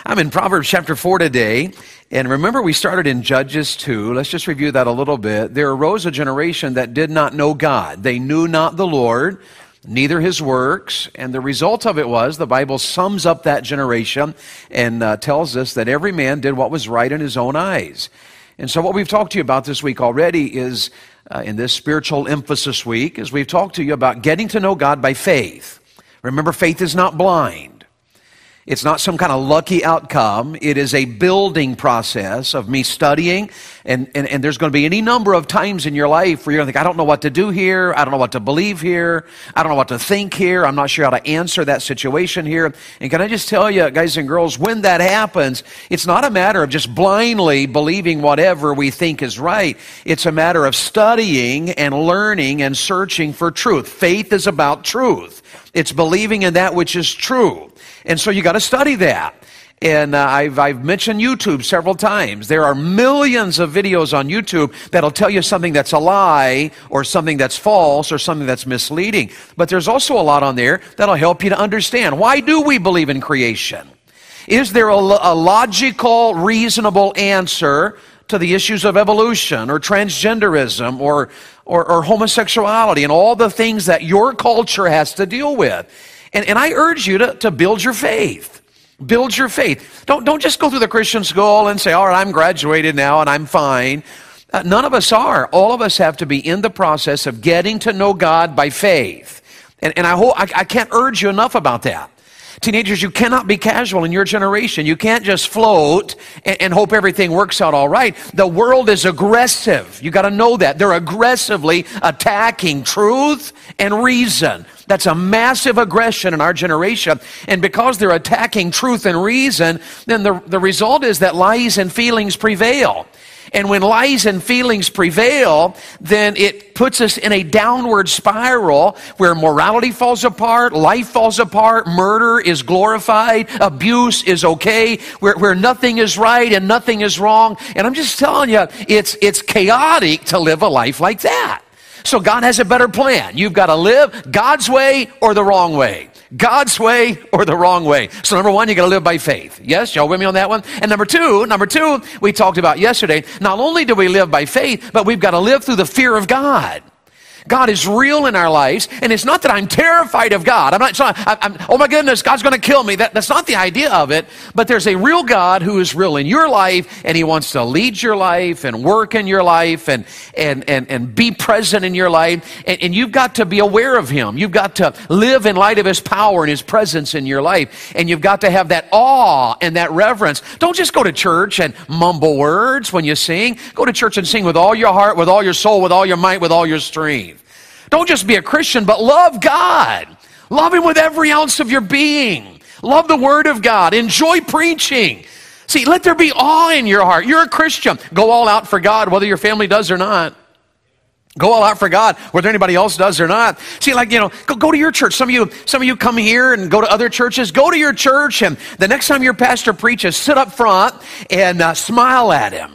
I'm in Proverbs chapter 4 today, and remember we started in Judges 2. Let's just review that a little bit. There arose a generation that did not know God. They knew not the Lord, neither his works, and the result of it was, the Bible sums up that generation and tells us that every man did what was right in his own eyes. And so what we've talked to you about this week already is, in this spiritual emphasis week, is we've talked to you about getting to know God by faith. Remember, faith is not blind. It's not some kind of lucky outcome. It is a building process of me studying, and there's going to be any number of times in your life where you're going to think, I don't know what to do here, I don't know what to believe here, I don't know what to think here, I'm not sure how to answer that situation here. And can I just tell you, guys and girls, when that happens, it's not a matter of just blindly believing whatever we think is right. It's a matter of studying and learning and searching for truth. Faith is about truth. It's believing in that which is true. And so you got to study that. And I've mentioned YouTube several times. There are millions of videos on YouTube that'll tell you something that's a lie or something that's false or something that's misleading. But there's also a lot on there that'll help you to understand. Why do we believe in creation? Is there a logical, reasonable answer to the issues of evolution or transgenderism or homosexuality and all the things that your culture has to deal with? And I urge you to build your faith. Build your faith. Don't just go through the Christian school and say, all right, I'm graduated now and I'm fine. None of us are. All of us have to be in the process of getting to know God by faith. And I can't urge you enough about that. Teenagers, you cannot be casual in your generation. You can't just float and hope everything works out all right. The world is aggressive. You got to know that. They're aggressively attacking truth and reason. That's a massive aggression in our generation. And because they're attacking truth and reason, then the result is that lies and feelings prevail. And when lies and feelings prevail, then it puts us in a downward spiral where morality falls apart, life falls apart, murder is glorified, abuse is okay, where nothing is right and nothing is wrong. And I'm just telling you, it's chaotic to live a life like that. So God has a better plan. You've got to live God's way or the wrong way. God's way or the wrong way. So number one, you got to live by faith. Yes, y'all with me on that one? And number two, we talked about yesterday, not only do we live by faith, but we've got to live through the fear of God. God is real in our lives, and it's not that I'm terrified of God. I'm oh my goodness, God's going to kill me. That's not the idea of it, but there's a real God who is real in your life, and he wants to lead your life and work in your life and be present in your life, and you've got to be aware of him. You've got to live in light of his power and his presence in your life, and you've got to have that awe and that reverence. Don't just go to church and mumble words when you sing. Go to church and sing with all your heart, with all your soul, with all your might, with all your strength. Don't just be a Christian, but love God. Love him with every ounce of your being. Love the Word of God. Enjoy preaching. See, let there be awe in your heart. You're a Christian. Go all out for God, whether your family does or not. Go all out for God, whether anybody else does or not. See, go to your church. Some of you come here and go to other churches. Go to your church, and the next time your pastor preaches, sit up front and smile at him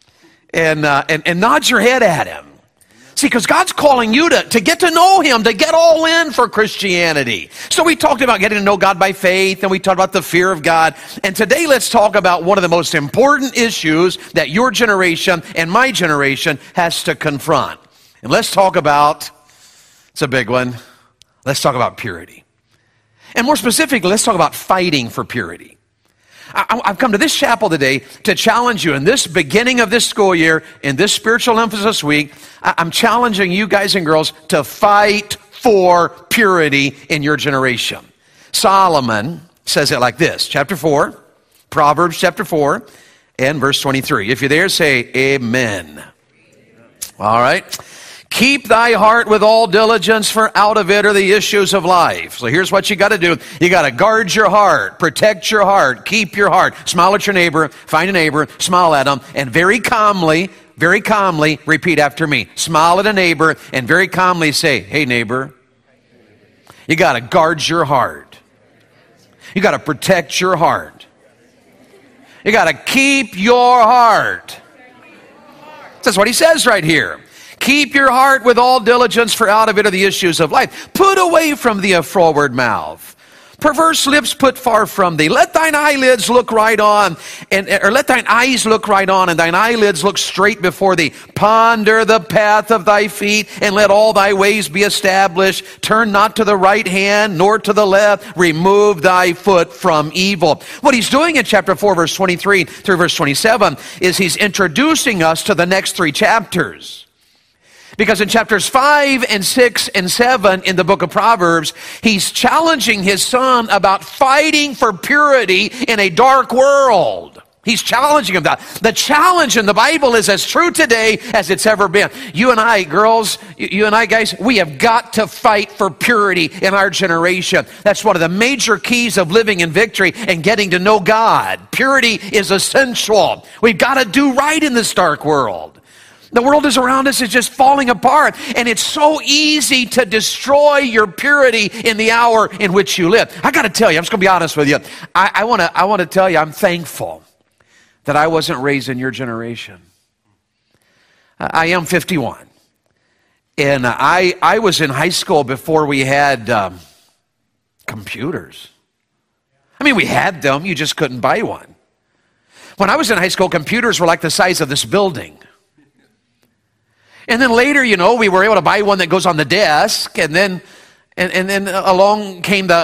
and nod your head at him. See, because God's calling you to get to know him, to get all in for Christianity. So we talked about getting to know God by faith, and we talked about the fear of God. And today let's talk about one of the most important issues that your generation and my generation has to confront. And let's talk about, it's a big one, let's talk about purity. And more specifically, let's talk about fighting for purity. I've come to this chapel today to challenge you in this beginning of this school year, in this spiritual emphasis week. I'm challenging you guys and girls to fight for purity in your generation. Solomon says it like this, chapter 4, Proverbs chapter 4, and verse 23. If you're there, say amen. All right. Keep thy heart with all diligence, for out of it are the issues of life. So here's what you got to do. You got to guard your heart, protect your heart, keep your heart. Smile at your neighbor, find a neighbor, smile at them, and very calmly repeat after me. Smile at a neighbor and very calmly say, hey neighbor. You got to guard your heart. You got to protect your heart. You got to keep your heart. That's what he says right here. Keep your heart with all diligence, for out of it are the issues of life. Put away from thee a froward mouth. Perverse lips put far from thee. Let thine eyelids look right on, or let thine eyes look right on, and thine eyelids look straight before thee. Ponder the path of thy feet, and let all thy ways be established. Turn not to the right hand, nor to the left. Remove thy foot from evil. What he's doing in chapter 4, verse 23 through verse 27 is he's introducing us to the next 3 chapters. Because in chapters 5 and 6 and 7 in the book of Proverbs, he's challenging his son about fighting for purity in a dark world. He's challenging him that. The challenge in the Bible is as true today as it's ever been. You and I, girls, you and I, guys, we have got to fight for purity in our generation. That's one of the major keys of living in victory and getting to know God. Purity is essential. We've got to do right in this dark world. The world is around us is just falling apart, and it's so easy to destroy your purity in the hour in which you live. I got to tell you, I'm just going to be honest with you. I want to tell you, I'm thankful that I wasn't raised in your generation. I am 51, and I was in high school before we had computers. I mean, we had them, you just couldn't buy one. When I was in high school, computers were like the size of this building. And then later, we were able to buy one that goes on the desk, and then along came the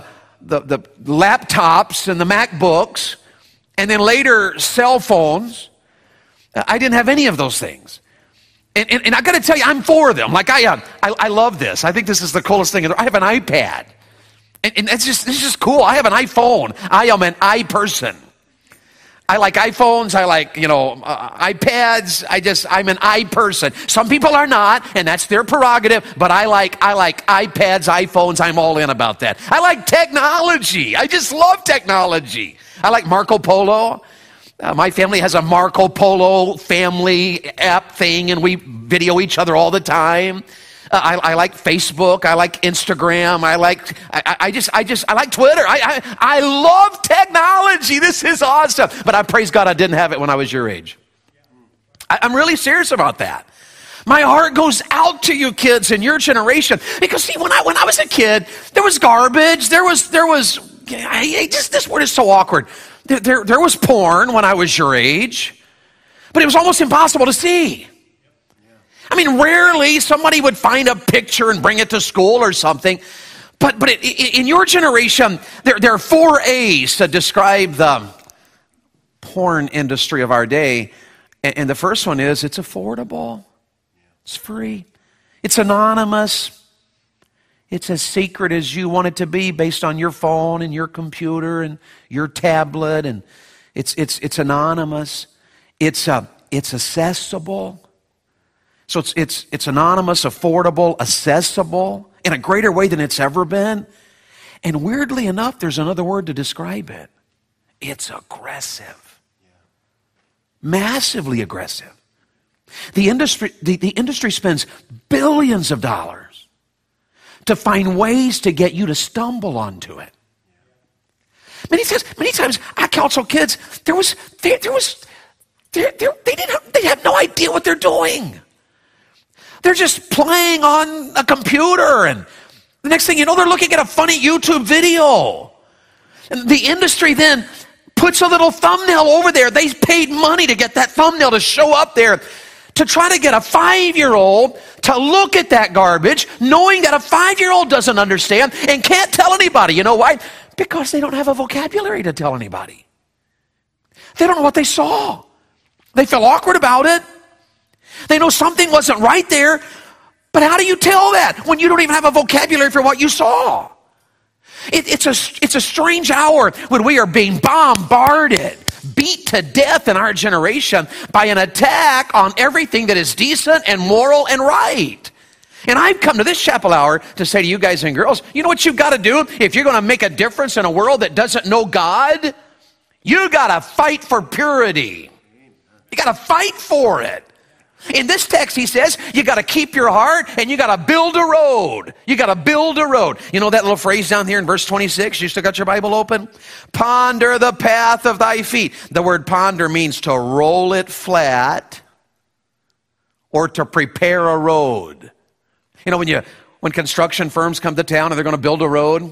laptops and the MacBooks, and then later cell phones. I didn't have any of those things, and I got to tell you, I'm for them. Like I love this. I think this is the coolest thing. I have an iPad, and it's just cool. I have an iPhone. I am an person. I like iPhones, I like, iPads, I'm an person. Some people are not, and that's their prerogative, but I like iPads, iPhones, I'm all in about that. I like technology. I just love technology. I like Marco Polo. My family has a Marco Polo family app thing, and we video each other all the time. I like Facebook. I like Instagram. I like Twitter. I love technology. This is awesome. But I praise God I didn't have it when I was your age. I'm really serious about that. My heart goes out to you kids in your generation. Because see, when I was a kid, there was garbage. There was this word is so awkward. There was porn when I was your age. But it was almost impossible to see. I mean, rarely somebody would find a picture and bring it to school or something. But in your generation, there are 4 A's to describe the porn industry of our day. And the first one is it's affordable. It's free. It's anonymous. It's as secret as you want it to be based on your phone and your computer and your tablet. And it's anonymous. It's accessible. So it's anonymous, affordable, accessible in a greater way than it's ever been. And weirdly enough, there's another word to describe it. It's aggressive. Massively aggressive. The industry spends billions of dollars to find ways to get you to stumble onto it. Many times I counsel kids, they have no idea what they're doing. They're just playing on a computer, and the next thing you know, they're looking at a funny YouTube video. And the industry then puts a little thumbnail over there. They paid money to get that thumbnail to show up there to try to get a 5-year-old to look at that garbage, knowing that a 5-year-old doesn't understand and can't tell anybody. You know why? Because they don't have a vocabulary to tell anybody. They don't know what they saw. They feel awkward about it. They know something wasn't right there, but how do you tell that when you don't even have a vocabulary for what you saw? It's a strange hour when we are being bombarded, beat to death in our generation by an attack on everything that is decent and moral and right. And I've come to this chapel hour to say to you guys and girls, you know what you've got to do if you're going to make a difference in a world that doesn't know God? You got to fight for purity. You got to fight for it. In this text, he says, you got to keep your heart and you got to build a road. You got to build a road. You know that little phrase down here in verse 26? You still got your Bible open? Ponder the path of thy feet. The word ponder means to roll it flat or to prepare a road. You know, when construction firms come to town and they're going to build a road,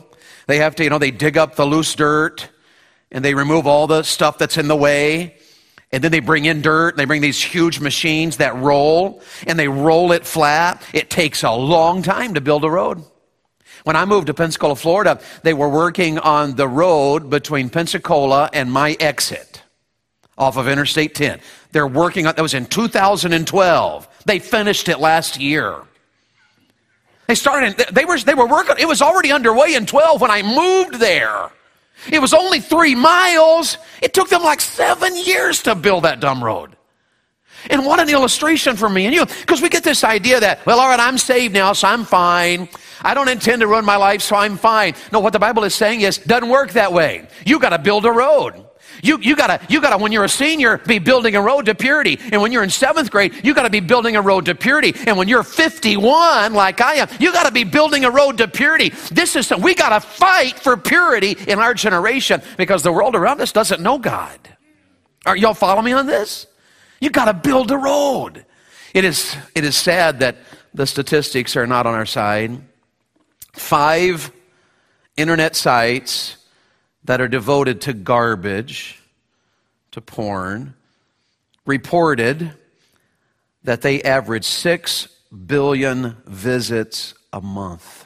They have to, they dig up the loose dirt and they remove all the stuff that's in the way. And then they bring in dirt, and they bring these huge machines that roll, and they roll it flat. It takes a long time to build a road. When I moved to Pensacola, Florida, they were working on the road between Pensacola and my exit off of Interstate 10. They're working on, that was in 2012. They finished it last year. They were working, it was already underway in 12 when I moved there. It was only 3 miles. It took them like 7 years to build that dumb road. And what an illustration for me and you. Because we get this idea that, well, all right, I'm saved now, so I'm fine. I don't intend to ruin my life, so I'm fine. No, what the Bible is saying is, it doesn't work that way. You got to build a road. You gotta, when you're a senior, be building a road to purity. And when you're in 7th grade, you gotta be building a road to purity. And when you're 51, like I am, you gotta be building a road to purity. We gotta fight for purity in our generation because the world around us doesn't know God. Are y'all following me on this? You gotta build a road. It is sad that the statistics are not on our side. 5 internet sites that are devoted to garbage, to porn, reported that they average 6 billion visits a month.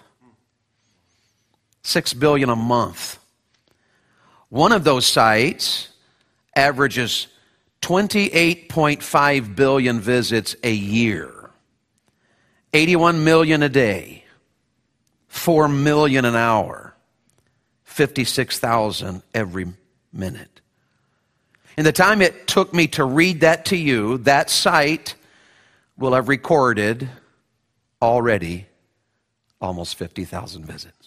6 billion a month. One of those sites averages 28.5 billion visits a year. 81 million a day. 4 million an hour. 56,000 every minute. In the time it took me to read that to you, that site will have recorded already almost 50,000 visits.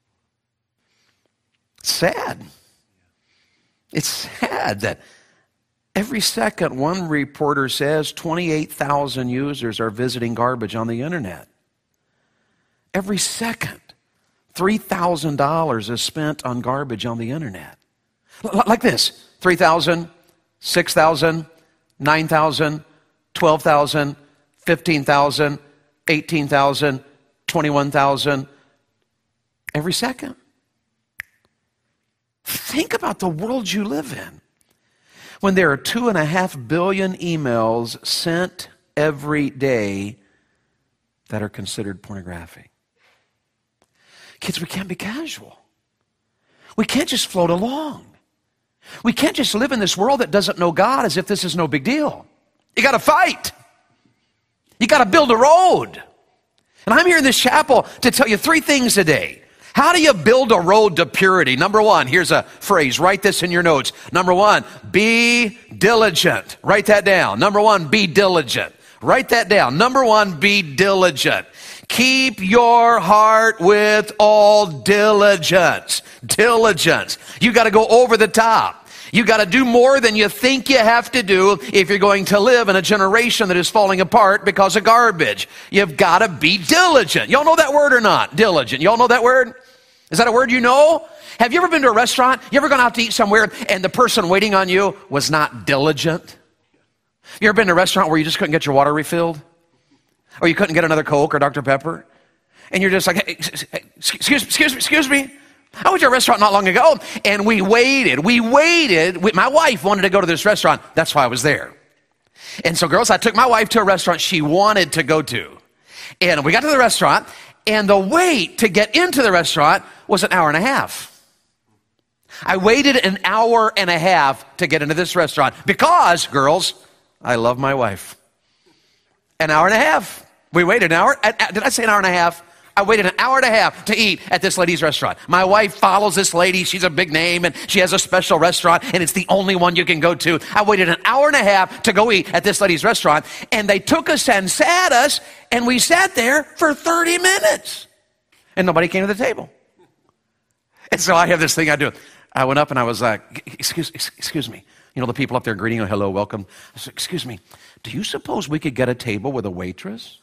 Sad. It's sad that every second, one reporter says 28,000 users are visiting garbage on the internet. Every second. $3,000 is spent on garbage on the internet. Like this, 3,000, 6,000, 9,000, 12,000, 15,000, 18,000, 21,000, every second. Think about the world you live in. When there are 2.5 billion emails sent every day that are considered pornographic. Kids, we can't be casual. We can't just float along. We can't just live in this world that doesn't know God as if this is no big deal. You got to fight. You got to build a road. And I'm here in this chapel to tell you 3 things today. How do you build a road to purity? Number 1, here's a phrase. Write this in your notes. Number 1, be diligent. Write that down. Number 1, be diligent. Write that down. Number 1, be diligent. Keep your heart with all diligence. Diligence. You got to go over the top. You got to do more than you think you have to do if you're going to live in a generation that is falling apart because of garbage. You've got to be diligent. Y'all know that word or not? Diligent. Y'all know that word? Is that a word you know? Have you ever been to a restaurant? You ever gone out to eat somewhere and the person waiting on you was not diligent? You ever been to a restaurant where you just couldn't get your water refilled? Or you couldn't get another Coke or Dr. Pepper? And you're just like, hey, excuse me. I went to a restaurant not long ago, and we waited. My wife wanted to go to this restaurant. That's why I was there. And so, girls, I took my wife to a restaurant she wanted to go to. And we got to the restaurant, and the wait to get into the restaurant was an hour and a half. I waited an hour and a half to get into this restaurant because, girls, I love my wife. An hour and a half. We waited an hour. Did I say an hour and a half? I waited an hour and a half to eat at this lady's restaurant. My wife follows this lady. She's a big name, and she has a special restaurant, and it's the only one you can go to. I waited an hour and a half to go eat at this lady's restaurant, and they took us and sat us, and we sat there for 30 minutes, and nobody came to the table. And so I have this thing I do. I went up, and I was like, excuse me. You know, the people up there greeting you, hello, welcome. I said, excuse me, do you suppose we could get a table with a waitress?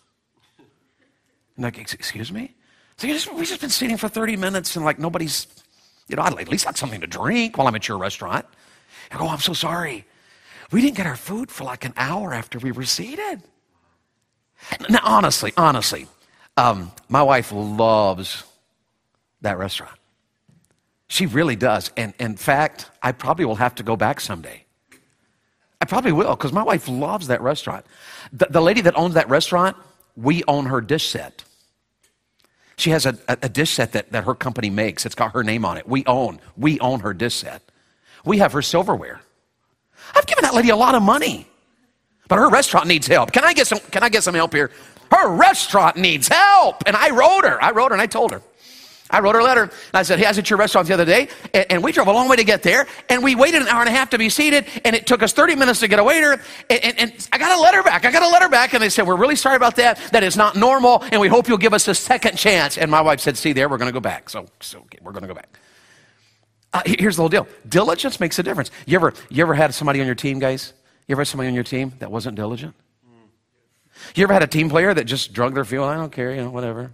And like, excuse me? So we've just been sitting for 30 minutes and like nobody's, I'd at least like something to drink while I'm at your restaurant. I go, I'm so sorry. We didn't get our food for like an hour after we were seated. Now, honestly, my wife loves that restaurant. She really does. And in fact, I probably will have to go back someday. I probably will, because my wife loves that restaurant. The lady that owns that restaurant, we own her dish set. She has a dish set that her company makes. It's got her name on it. We own her dish set. We have her silverware. I've given that lady a lot of money, but her restaurant needs help. Can I get some help here? Her restaurant needs help. And I wrote her and I told her. I wrote her a letter, and I said, hey, I was at your restaurant the other day, and we drove a long way to get there, and we waited an hour and a half to be seated, and it took us 30 minutes to get a waiter, and I got a letter back, and they said, we're really sorry about that. That is not normal, and we hope you'll give us a second chance. And my wife said, see there, we're going to go back. So we're going to go back. Here's the whole deal. Diligence makes a difference. You ever had somebody on your team, guys? You ever had somebody on your team that wasn't diligent? You ever had a team player that just drug their fuel? I don't care, whatever.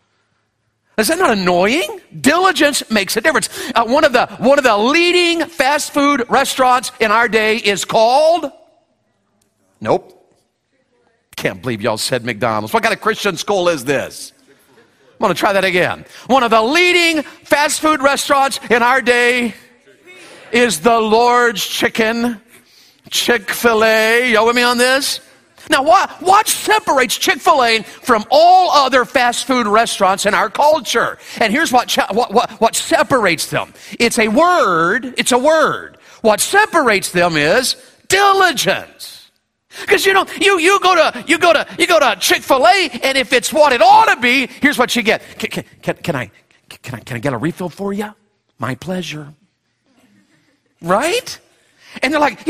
Is that not annoying? Diligence makes a difference. One of the leading fast food restaurants in our day is called? Nope. Can't believe y'all said McDonald's. What kind of Christian school is this? I'm going to try that again. One of the leading fast food restaurants in our day is the Lord's Chicken, Chick-fil-A. Y'all with me on this? Now, what separates Chick-fil-A from all other fast food restaurants in our culture? And here's what separates them. It's a word. It's a word. What separates them is diligence. Because you go to Chick-fil-A, and if it's what it ought to be, here's what you get. Can I get a refill for you? My pleasure. Right? And they're like,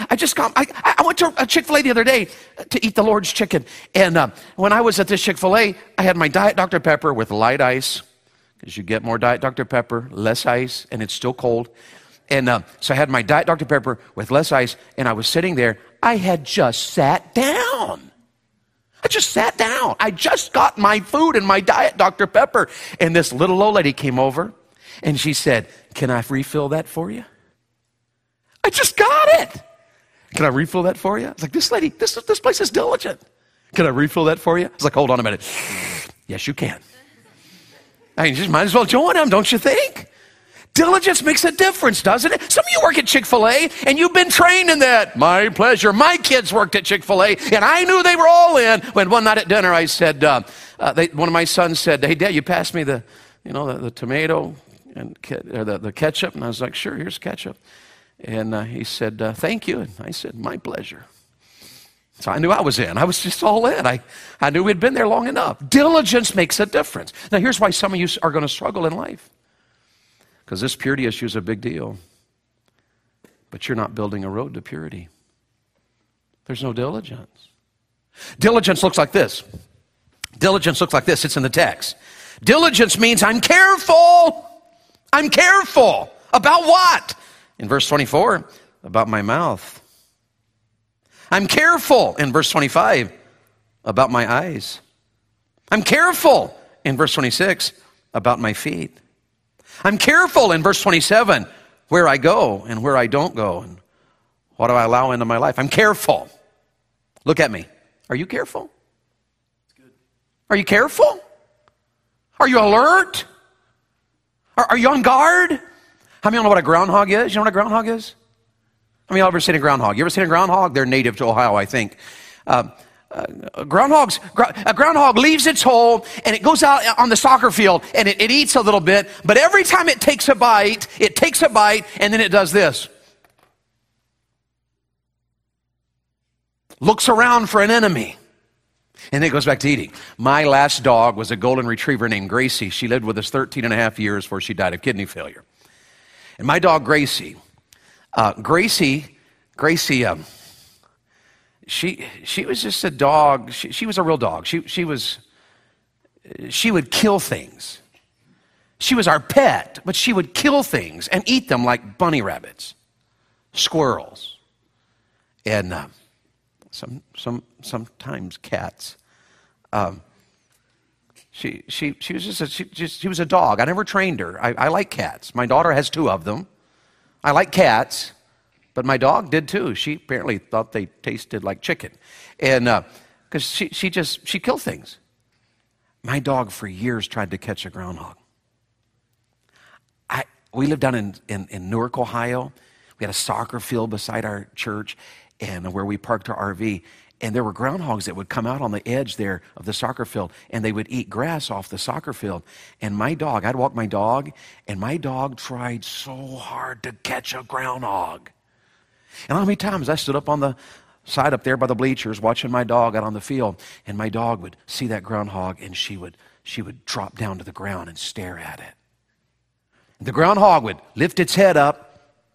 I went to a Chick-fil-A the other day to eat the Lord's chicken. And when I was at this Chick-fil-A, I had my Diet Dr. Pepper with light ice, because you get more Diet Dr. Pepper, less ice, and it's still cold. And so I had my Diet Dr. Pepper with less ice, and I was sitting there. I had just sat down. I just got my food and my Diet Dr. Pepper. And this little old lady came over, and she said, can I refill that for you? I just got it. Can I refill that for you? I was like, this lady, this place is diligent. Can I refill that for you? I was like, hold on a minute. Yes, you can. I mean, you just might as well join them, don't you think? Diligence makes a difference, doesn't it? Some of you work at Chick-fil-A, and you've been trained in that. My pleasure. My kids worked at Chick-fil-A, and I knew they were all in. When one night at dinner, I said, one of my sons said, hey, Dad, you passed me the tomato and the ketchup. And I was like, sure, here's ketchup. And he said, thank you. And I said, my pleasure. So I knew I was in. I was just all in. I knew we'd been there long enough. Diligence makes a difference. Now, here's why some of you are going to struggle in life. Because this purity issue is a big deal. But you're not building a road to purity. There's no diligence. Diligence looks like this. It's in the text. Diligence means I'm careful. I'm careful. About what? In verse 24, about my mouth. I'm careful, in verse 25, about my eyes. I'm careful, in verse 26, about my feet. I'm careful, in verse 27, where I go and where I don't go, and what do I allow into my life. I'm careful. Look at me. Are you careful? Are you careful? Are you alert? Are you on guard? How many of you know what a groundhog is? You know what a groundhog is? How many of you ever seen a groundhog? You ever seen a groundhog? They're native to Ohio, I think. A groundhog leaves its hole, and it goes out on the soccer field, and it eats a little bit, but every time it takes a bite, and then it does this. Looks around for an enemy. And then it goes back to eating. My last dog was a golden retriever named Gracie. She lived with us 13 and a half years before she died of kidney failure. And my dog Gracie, she was just a dog. She was a real dog. She would kill things. She was our pet, but she would kill things and eat them like bunny rabbits, squirrels, and sometimes cats. She was a dog. I never trained her. I like cats. My daughter has 2 of them. I like cats, but my dog did too. She apparently thought they tasted like chicken, and because she killed things. My dog for years tried to catch a groundhog. We lived down in Newark, Ohio. We had a soccer field beside our church and where we parked our RV. And there were groundhogs that would come out on the edge there of the soccer field, and they would eat grass off the soccer field. And my dog, I'd walk my dog, and my dog tried so hard to catch a groundhog. And how many times I stood up on the side up there by the bleachers watching my dog out on the field, and my dog would see that groundhog, and she would drop down to the ground and stare at it. And the groundhog would lift its head up,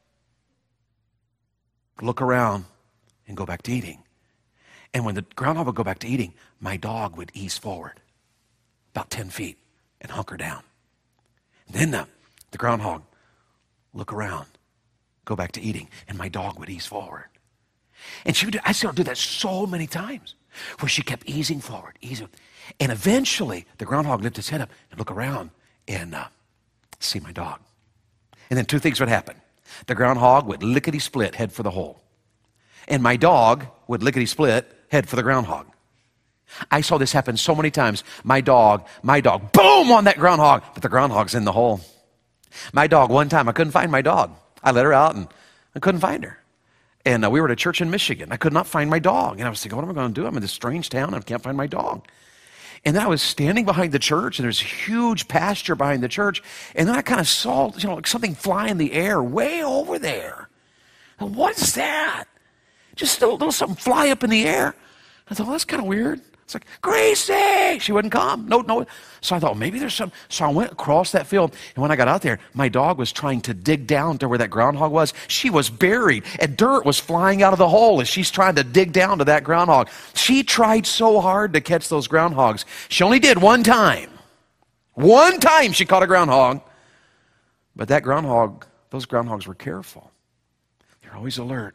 look around, and go back to eating. And when the groundhog would go back to eating, my dog would ease forward about 10 feet and hunker down. And then the groundhog look around, go back to eating, and my dog would ease forward. And I saw her do that so many times, where she kept easing forward, easing. And eventually, the groundhog lifted its head up and look around and see my dog. And then two things would happen. The groundhog would lickety-split, head for the hole. And my dog would lickety-split, head for the groundhog. I saw this happen so many times. My dog, boom, on that groundhog, but the groundhog's in the hole. My dog, one time, I couldn't find my dog. I let her out, and I couldn't find her. And we were at a church in Michigan. I could not find my dog. And I was thinking, what am I going to do? I'm in this strange town, and I can't find my dog. And then I was standing behind the church, and there's a huge pasture behind the church. And then I kind of saw, like something fly in the air way over there. And what is that? Just a little something fly up in the air. I thought, well, that's kind of weird. It's like, Gracie! She wouldn't come. No. So I thought, maybe there's some. So I went across that field. And when I got out there, my dog was trying to dig down to where that groundhog was. She was buried, and dirt was flying out of the hole as she's trying to dig down to that groundhog. She tried so hard to catch those groundhogs. She only did one time. One time she caught a groundhog. But those groundhogs were careful. They're always alert.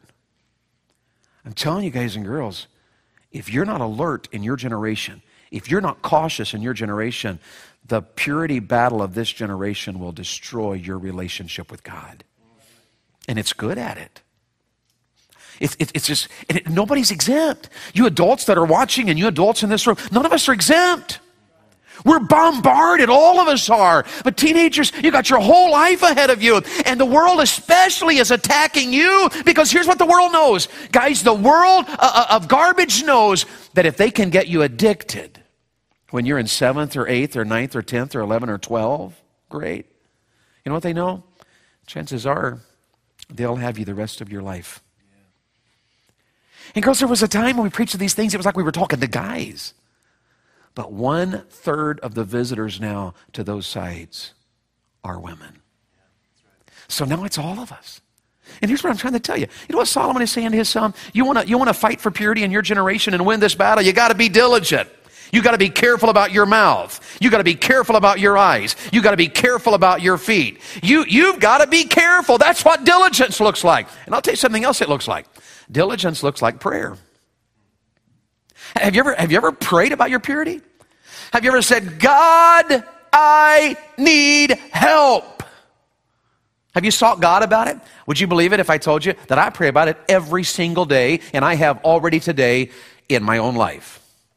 I'm telling you guys and girls, if you're not alert in your generation, if you're not cautious in your generation, the purity battle of this generation will destroy your relationship with God. And it's good at it. It's just, nobody's exempt. You adults that are watching and you adults in this room, none of us are exempt. We're bombarded, all of us are. But teenagers, you got your whole life ahead of you. And the world especially is attacking you, because here's what the world knows. Guys, the world of garbage knows that if they can get you addicted when you're in 7th or 8th or 9th or 10th or 11th or 12th grade, you know what they know? Chances are they'll have you the rest of your life. And girls, there was a time when we preached these things, it was like we were talking to guys. But 1/3 of the visitors now to those sites are women. So now it's all of us. And here's what I'm trying to tell you. You know what Solomon is saying to his son? You want to fight for purity in your generation and win this battle? You got to be diligent. You got to be careful about your mouth. You got to be careful about your eyes. You got to be careful about your feet. You've got to be careful. That's what diligence looks like. And I'll tell you something else it looks like. Diligence looks like prayer. Have you ever prayed about your purity? Have you ever said, God, I need help? Have you sought God about it? Would you believe it if I told you that I pray about it every single day, and I have already today in my own life?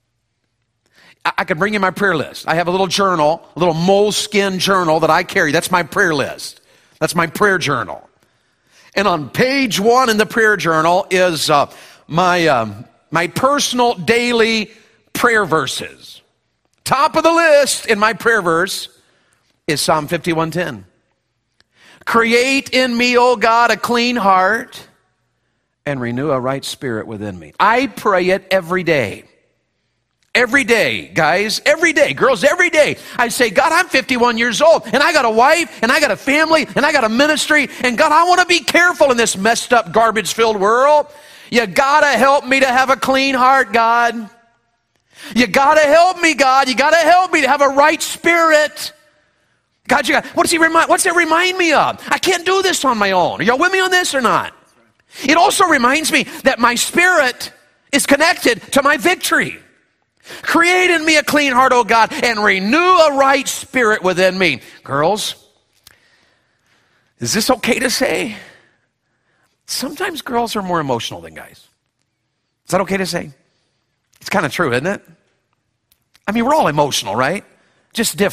I can bring you my prayer list. I have a little journal, a little moleskin journal that I carry. That's my prayer list. That's my prayer journal. And on page 1 in the prayer journal is my personal daily prayer verses. Top of the list in my prayer verse is Psalm 51:10. Create in me, O God, a clean heart and renew a right spirit within me. I pray it every day. Every day, guys, every day, girls, every day. I say, God, I'm 51 years old, and I got a wife, and I got a family, and I got a ministry, and God, I want to be careful in this messed up, garbage-filled world. You gotta help me to have a clean heart, God. You gotta help me, God. You gotta help me to have a right spirit. God, what's that remind me of? I can't do this on my own. Are y'all with me on this or not? It also reminds me that my spirit is connected to my victory. Create in me a clean heart, O God, and renew a right spirit within me. Girls, is this okay to say? Sometimes girls are more emotional than guys. Is that okay to say? It's kind of true, isn't it? I mean, we're all emotional, right? Just different.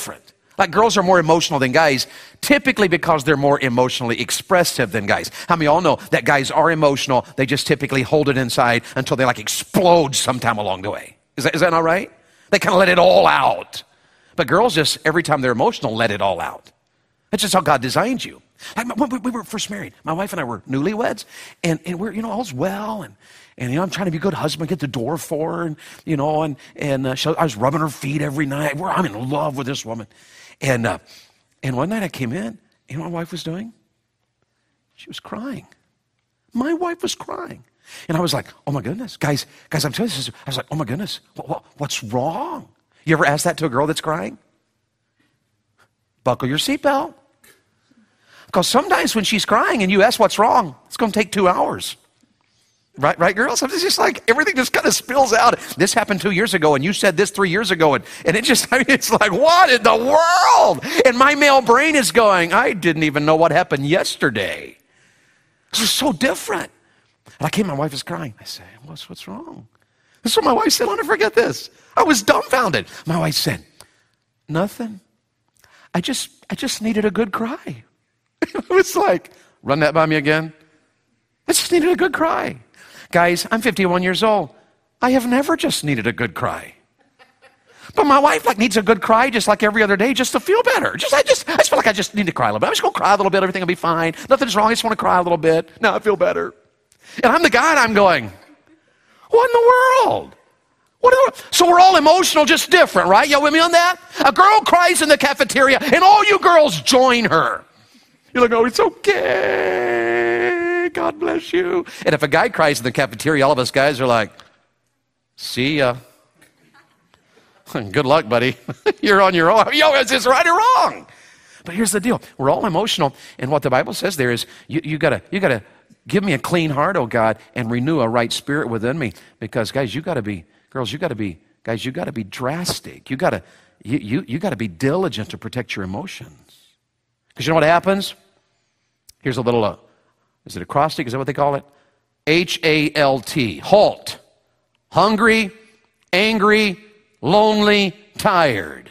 Like girls are more emotional than guys, typically because they're more emotionally expressive than guys. How many of y'all know that guys are emotional, they just typically hold it inside until they like explode sometime along the way? Is that not right? They kind of let it all out. But girls just, every time they're emotional, let it all out. That's just how God designed you. Like when we were first married, my wife and I were newlyweds, and we're, all's well, and I'm trying to be a good husband, get the door for her, and I was rubbing her feet every night. I'm in love with this woman. And one night I came in, you know what my wife was doing? She was crying. My wife was crying. And I was like, oh my goodness, guys, I'm telling you this. I was like, oh my goodness, what's wrong? You ever ask that to a girl that's crying? Buckle your seatbelt. Because sometimes when she's crying and you ask what's wrong, it's going to take 2 hours. Right, girls? Sometimes it's just like everything just kind of spills out. This happened 2 years ago, and you said this 3 years ago, and it just, it's like, what in the world? And my male brain is going, I didn't even know what happened yesterday. This is so different. And I came, my wife is crying. I said, what's wrong? This is what my wife said. I'll never forget this. I was dumbfounded. My wife said, nothing. I just needed a good cry. It was like, run that by me again. I just needed a good cry. Guys, I'm 51 years old. I have never just needed a good cry. But my wife needs a good cry just like every other day just to feel better. I just feel like I just need to cry a little bit. I'm just going to cry a little bit. Everything will be fine. Nothing's wrong. I just want to cry a little bit. Now I feel better. And I'm the guy and I'm going, what in the world? So we're all emotional, just different, right? Y'all with me on that? A girl cries in the cafeteria and all you girls join her. You're like, oh, it's okay. God bless you. And if a guy cries in the cafeteria, all of us guys are like, see ya. Good luck, buddy. You're on your own. Yo, is this right or wrong? But here's the deal. We're all emotional. And what the Bible says there is, you gotta give me a clean heart, oh God, and renew a right spirit within me. Because guys, you gotta be drastic. You gotta be diligent to protect your emotions. Because you know what happens? Here's a little, is it acrostic? Is that what they call it? HALT. Halt. Hungry, angry, lonely, tired.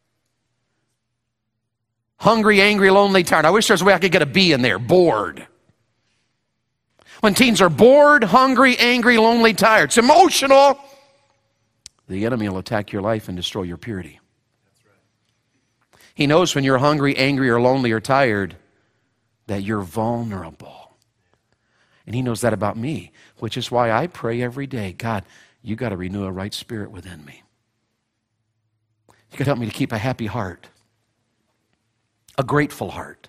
Hungry, angry, lonely, tired. I wish there was a way I could get a B in there. Bored. When teens are bored, hungry, angry, lonely, tired. It's emotional. The enemy will attack your life and destroy your purity. He knows when you're hungry, angry, or lonely, or tired that you're vulnerable. And he knows that about me, which is why I pray every day, God, you got to renew a right spirit within me. You got to help me to keep a happy heart, a grateful heart.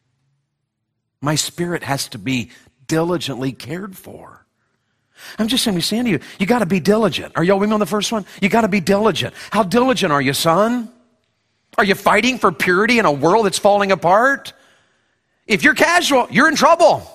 My spirit has to be diligently cared for. I'm just simply saying to you, you got to be diligent. Are y'all with me on the first one? You got to be diligent. How diligent are you, son? Are you fighting for purity in a world that's falling apart? If you're casual, you're in trouble.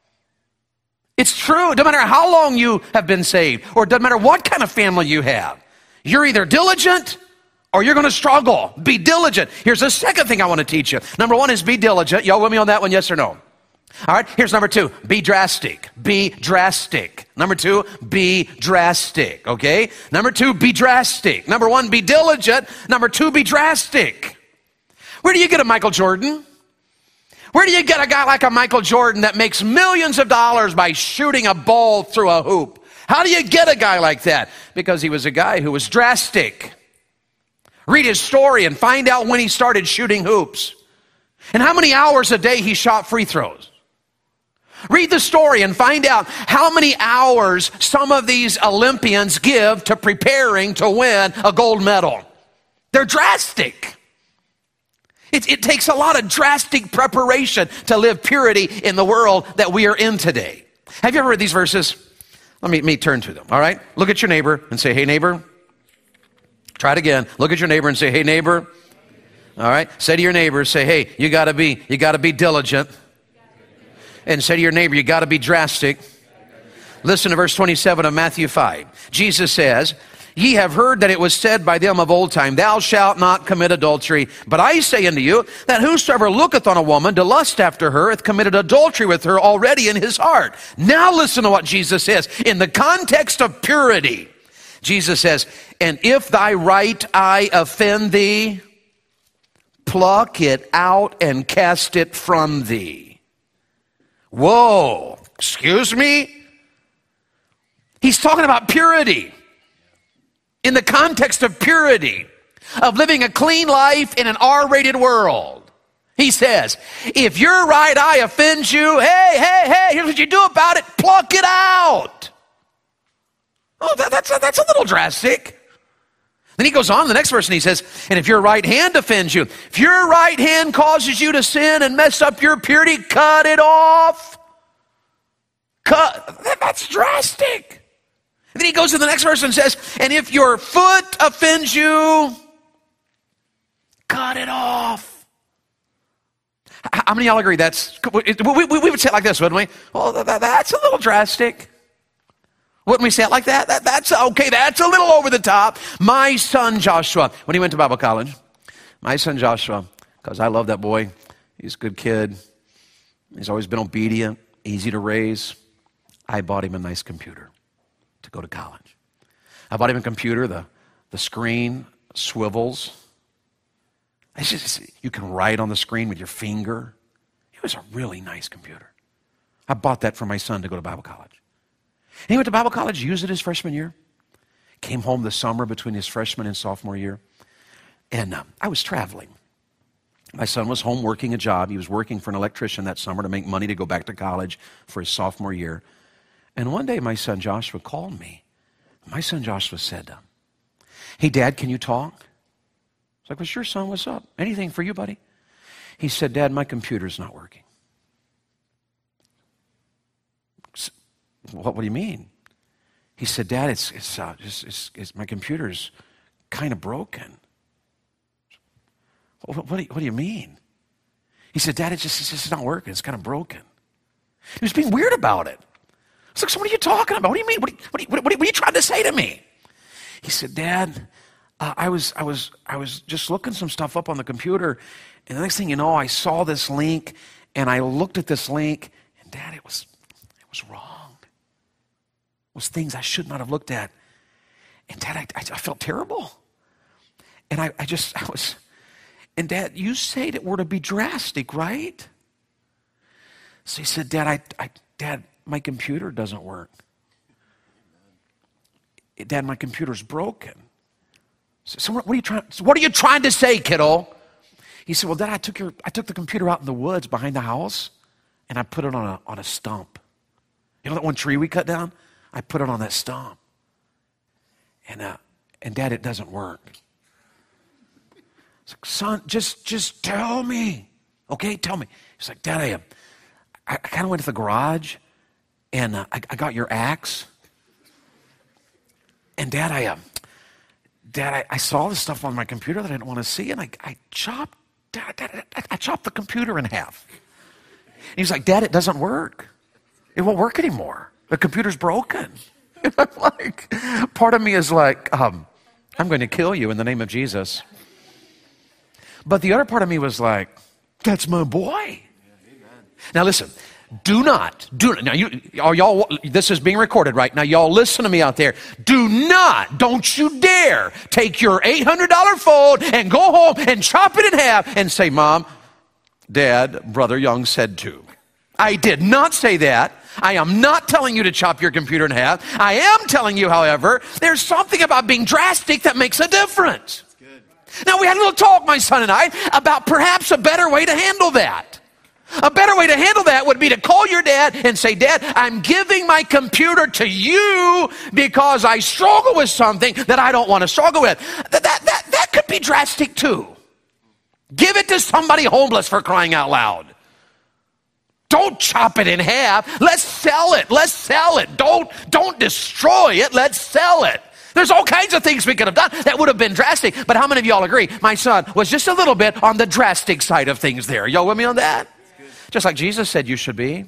It's true. It doesn't matter how long you have been saved, or it doesn't matter what kind of family you have. You're either diligent or you're going to struggle. Be diligent. Here's the second thing I want to teach you. Number one is be diligent. Y'all with me on that one, yes or no? All right, here's number two. Be drastic. Be drastic. Number two, be drastic, okay? Number two, be drastic. Number one, be diligent. Number two, be drastic. Where do you get a Michael Jordan? Where do you get a guy like a Michael Jordan that makes millions of dollars by shooting a ball through a hoop? How do you get a guy like that? Because he was a guy who was drastic. Read his story and find out when he started shooting hoops and how many hours a day he shot free throws. Read the story and find out how many hours some of these Olympians give to preparing to win a gold medal. They're drastic. It takes a lot of drastic preparation to live purity in the world that we are in today. Have you ever read these verses? Let me turn to them, all right? Look at your neighbor and say, hey, neighbor. Try it again. Look at your neighbor and say, hey, neighbor. All right? Say to your neighbor, say, hey, you got to be diligent. And say to your neighbor, you got to be drastic. Listen to verse 27 of Matthew 5. Jesus says, ye have heard that it was said by them of old time, thou shalt not commit adultery. But I say unto you, that whosoever looketh on a woman to lust after her hath committed adultery with her already in his heart. Now listen to what Jesus says. In the context of purity, Jesus says, and if thy right eye offend thee, pluck it out and cast it from thee. Whoa, excuse me? He's talking about purity. In the context of purity, of living a clean life in an R-rated world. He says, if your right eye offends you, hey, here's what you do about it, pluck it out. Oh, that's a little drastic. Then he goes on in the next verse and he says, and if your right hand offends you, if your right hand causes you to sin and mess up your purity, cut it off. That's drastic. And then he goes to the next verse and says, and if your foot offends you, cut it off. How many of y'all agree that's, we would say it like this, wouldn't we? Well, that's a little drastic. Wouldn't we say it like that? That's okay, that's a little over the top. My son Joshua, when he went to Bible college, my son Joshua, because I love that boy, he's a good kid. He's always been obedient, easy to raise. I bought him a nice computer to go to college. I bought him a computer, the screen swivels. You can write on the screen with your finger. It was a really nice computer. I bought that for my son to go to Bible college. And he went to Bible college, used it his freshman year. Came home the summer between his freshman and sophomore year. And I was traveling. My son was home working a job. He was working for an electrician that summer to make money to go back to college for his sophomore year. And one day my son Joshua called me. My son Joshua said, hey, Dad, can you talk? I was like, well, sure, son, what's up? Anything for you, buddy? He said, Dad, my computer's not working. What do you mean? He said, Dad, it's my computer's kind of broken. What do you mean? He said, Dad, it's just not working. It's kind of broken. He was being weird about it. I was like, so what are you talking about? What do you mean? What are you trying to say to me? He said, Dad, I was just looking some stuff up on the computer, and the next thing you know, I saw this link, and I looked at this link, and Dad, it was wrong. It was things I should not have looked at. And Dad, I felt terrible. And I was, and Dad, you say that we're to be drastic, right? So he said, Dad, Dad, my computer doesn't work. Dad, my computer's broken. So what are you trying to say, kiddo? He said, well, Dad, I took the computer out in the woods behind the house, and I put it on a stump. You know that one tree we cut down? I put it on that stump. And Dad, it doesn't work. It's like, son, just tell me. Okay, tell me. He's like, Dad, I kind of went to the garage, and I got your axe. And Dad, I saw the stuff on my computer that I didn't want to see, and I chopped the computer in half. And he's like, Dad, it doesn't work. It won't work anymore. The computer's broken. And I'm like, part of me is like, I'm going to kill you in the name of Jesus. But the other part of me was like, that's my boy. Now listen, do not, now y'all, this is being recorded right now. Y'all listen to me out there. Don't you dare take your $800 phone and go home and chop it in half and say, Mom, Dad, Brother Young said to. I did not say that. I am not telling you to chop your computer in half. I am telling you, however, there's something about being drastic that makes a difference. Now, we had a little talk, my son and I, about perhaps a better way to handle that. A better way to handle that would be to call your dad and say, Dad, I'm giving my computer to you because I struggle with something that I don't want to struggle with. That could be drastic too. Give it to somebody homeless, for crying out loud. Don't chop it in half. Let's sell it. Don't destroy it. Let's sell it. There's all kinds of things we could have done that would have been drastic. But how many of y'all agree? My son was just a little bit on the drastic side of things there. Y'all with me on that? Just like Jesus said you should be.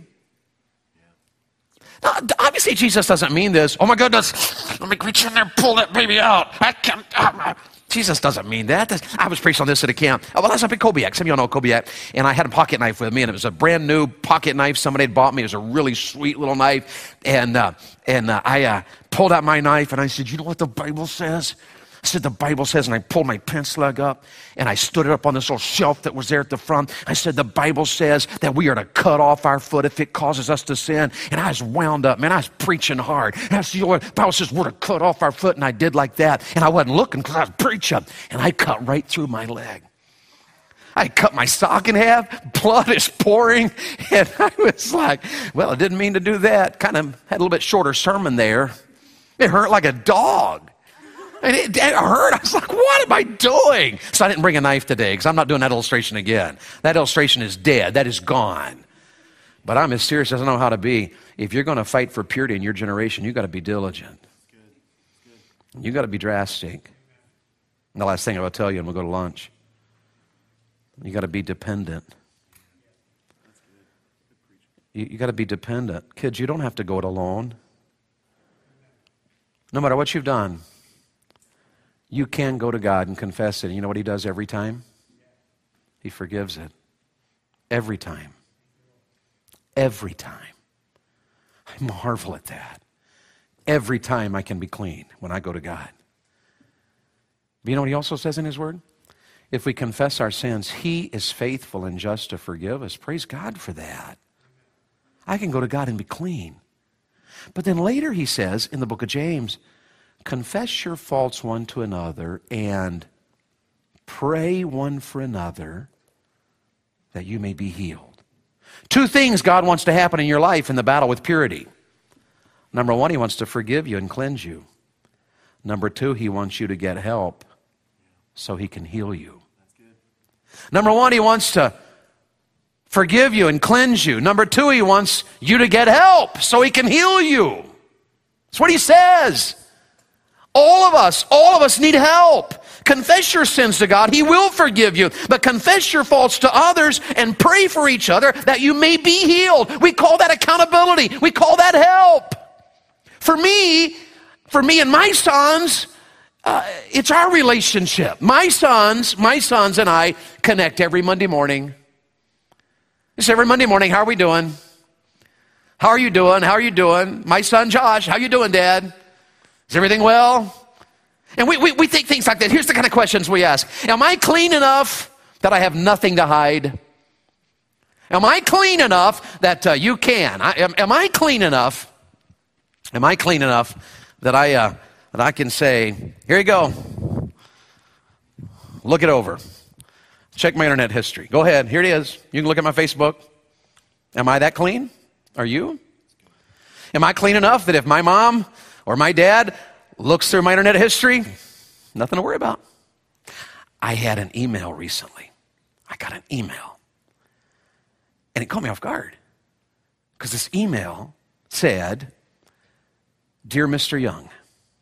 Now, obviously, Jesus doesn't mean this. Oh my goodness, let me reach in there and pull that baby out. I can't. Jesus doesn't mean that. I was preached on this at a camp. Well, I was up at Kobiak. Some of y'all know Kobiak. And I had a pocket knife with me, and it was a brand new pocket knife somebody had bought me. It was a really sweet little knife. And I pulled out my knife, and I said, you know what the Bible says? I said, the Bible says, and I pulled my pencil leg up, and I stood it up on this little shelf that was there at the front. I said, the Bible says that we are to cut off our foot if it causes us to sin. And I was wound up, man. I was preaching hard. And I said, the Bible says we're to cut off our foot, and I did like that. And I wasn't looking because I was preaching, and I cut right through my leg. I cut my sock in half, blood is pouring, and I was like, well, I didn't mean to do that. Kind of had a little bit shorter sermon there. It hurt like a dog. And it hurt. I was like, what am I doing? So I didn't bring a knife today because I'm not doing that illustration again. That illustration is dead. That is gone. But I'm as serious as I know how to be. If you're going to fight for purity in your generation, you've got to be diligent. You've got to be drastic. And the last thing I will tell you, and we'll go to lunch, you got to be dependent. You got to be dependent. Kids, you don't have to go it alone. No matter what you've done, you can go to God and confess it. You know what he does every time? He forgives it. Every time. Every time. I marvel at that. Every time I can be clean when I go to God. But you know what he also says in his word? If we confess our sins, he is faithful and just to forgive us. Praise God for that. I can go to God and be clean. But then later he says in the book of James, confess your faults one to another and pray one for another that you may be healed. Two things God wants to happen in your life in the battle with purity. Number one, he wants to forgive you and cleanse you. Number two, he wants you to get help so he can heal you. Number one, he wants to forgive you and cleanse you. Number two, he wants you to get help so he can heal you. That's what he says. All of us need help. Confess your sins to God. He will forgive you. But confess your faults to others and pray for each other that you may be healed. We call that accountability. We call that help. For me and my sons, it's our relationship. My sons and I connect every Monday morning. It's every Monday morning. How are we doing? How are you doing? How are you doing? My son Josh, how you doing, Dad? Is everything well? And we think things like that. Here's the kind of questions we ask. Am I clean enough that I have nothing to hide? Am I clean enough that you can? Am I clean enough? Am I clean enough that I can say, here you go. Look it over. Check my internet history. Go ahead. Here it is. You can look at my Facebook. Am I that clean? Are you? Am I clean enough that if my mom or my dad looks through my internet history, nothing to worry about? I had an email recently. I got an email. And it caught me off guard. Because this email said, Dear Mr. Young,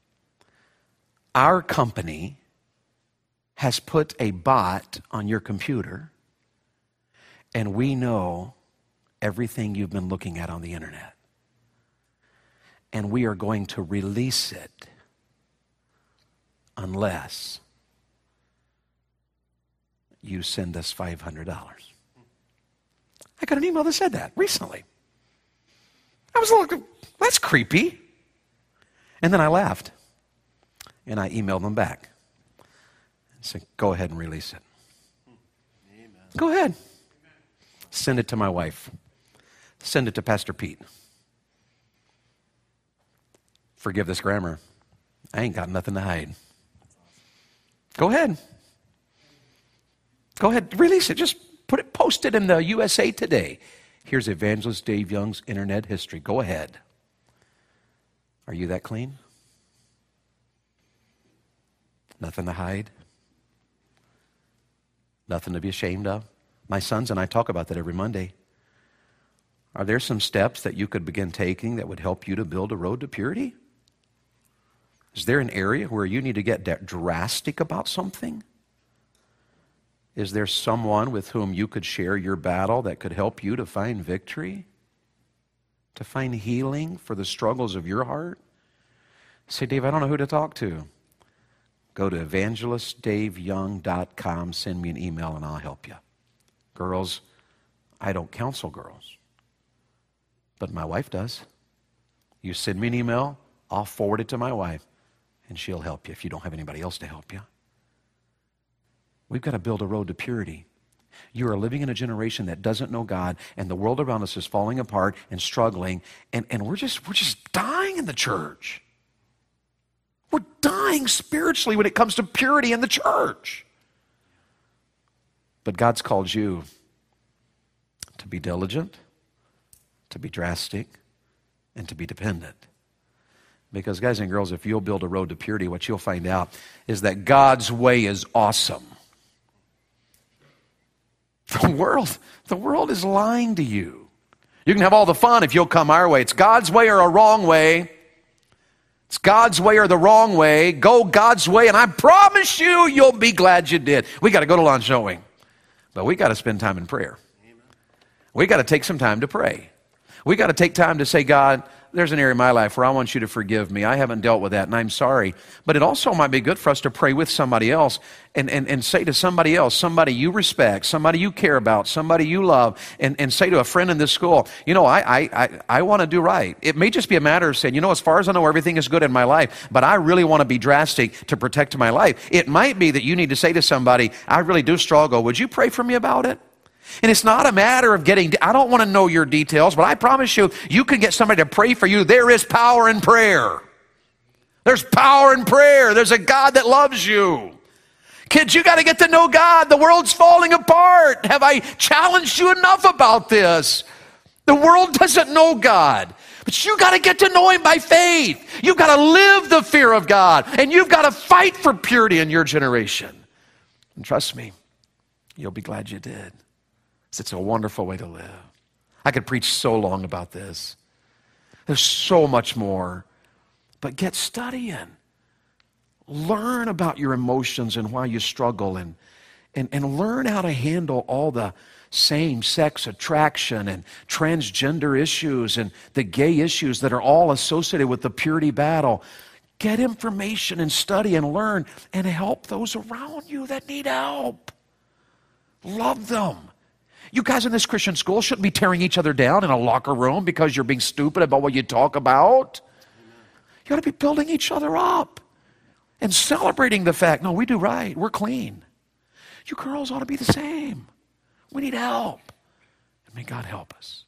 our company has put a bot on your computer, and we know everything you've been looking at on the internet. And we are going to release it unless you send us $500. I got an email that said that recently. I was like, that's creepy. And then I laughed. And I emailed them back. And said, go ahead and release it. Amen. Go ahead. Send it to my wife. Send it to Pastor Pete. Forgive this grammar. I ain't got nothing to hide. Go ahead. Go ahead. Release it. Just post it in the USA Today. Here's Evangelist Dave Young's internet history. Go ahead. Are you that clean? Nothing to hide? Nothing to be ashamed of? My sons and I talk about that every Monday. Are there some steps that you could begin taking that would help you to build a road to purity? Is there an area where you need to get drastic about something? Is there someone with whom you could share your battle that could help you to find victory? To find healing for the struggles of your heart? Say, Dave, I don't know who to talk to. Go to evangelistdaveyoung.com, send me an email, and I'll help you. Girls, I don't counsel girls, but my wife does. You send me an email, I'll forward it to my wife, and she'll help you if you don't have anybody else to help you. We've got to build a road to purity. You are living in a generation that doesn't know God, and the world around us is falling apart and struggling, and we're just dying in the church. We're dying spiritually when it comes to purity in the church. But God's called you to be diligent, to be drastic, and to be dependent. Because guys and girls, if you'll build a road to purity, what you'll find out is that God's way is awesome. The world is lying to you. You can have all the fun if you'll come our way. It's God's way or a wrong way. It's God's way or the wrong way. Go God's way, and I promise you, you'll be glad you did. We got to go to lunch, don't we? But we got to spend time in prayer. We got to take some time to pray. We got to take time to say, God, there's an area in my life where I want you to forgive me. I haven't dealt with that, and I'm sorry. But it also might be good for us to pray with somebody else and say to somebody else, somebody you respect, somebody you care about, somebody you love, and say to a friend in this school, you know, I want to do right. It may just be a matter of saying, you know, as far as I know, everything is good in my life, but I really want to be drastic to protect my life. It might be that you need to say to somebody, I really do struggle. Would you pray for me about it? And it's not a matter of I don't want to know your details, but I promise you, you can get somebody to pray for you. There is power in prayer. There's power in prayer. There's a God that loves you. Kids, you got to get to know God. The world's falling apart. Have I challenged you enough about this? The world doesn't know God. But you got to get to know Him by faith. You've got to live the fear of God. And you've got to fight for purity in your generation. And trust me, you'll be glad you did. It's a wonderful way to live. I could preach so long about this. There's so much more. But get studying. Learn about your emotions and why you struggle, and learn how to handle all the same-sex attraction and transgender issues and the gay issues that are all associated with the purity battle. Get information and study and learn and help those around you that need help. Love them. You guys in this Christian school shouldn't be tearing each other down in a locker room because you're being stupid about what you talk about. You ought to be building each other up and celebrating the fact, no, we do right. We're clean. You girls ought to be the same. We need help. And may God help us.